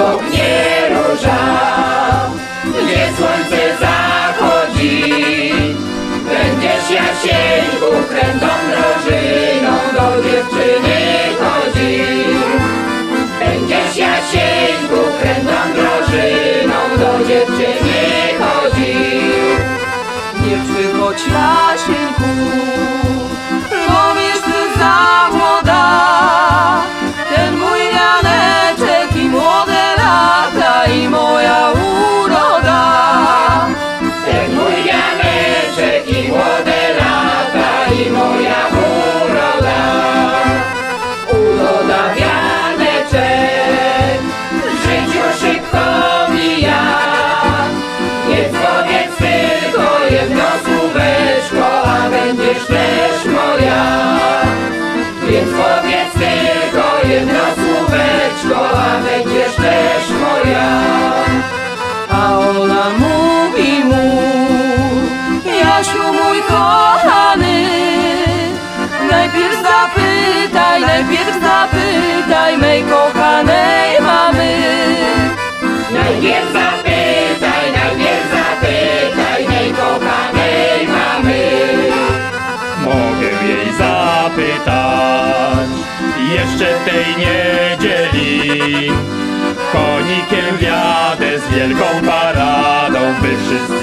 Cudownie róża, gdzie słońce zachodzi. Będziesz Jasieńku krętą drożyną do dziewczyny chodzi. Będziesz Jasieńku krętą drożyną do dziewczyny chodzi. Nie przychodź, Jasieńku, bo jeszcze za młoda. Ten mój Janeczek i młode lata i moja uroda. Ten mój Janeczek i młode lata i moja uroda. Uroda wianeczek w życiu szybko mija. Więc powiedz tylko jedno słóweczko, a będziesz też moja. Więc powiedz tylko jedno słóweczko, a będziesz też moja. A ona mówi mu: Jasiu mój kochany, najpierw zapytaj mej kochanej mamy. Najpierw zapytaj mej kochanej mamy. Mogę jej zapytać jeszcze tej niedzieli. Konikiem wjadę z wielką paradą, by wszyscy